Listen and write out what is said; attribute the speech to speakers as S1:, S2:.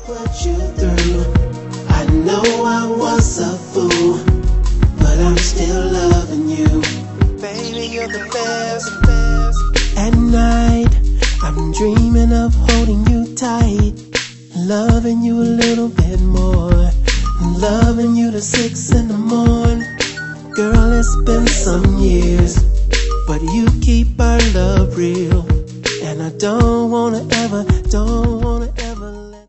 S1: put you through. I know I was a fool, but I'm still loving you. Baby, you're the best. At night, I'm dreaming of holding you tight, loving you a little bit more, loving you till 6 in the morning. Girl, it's been some years.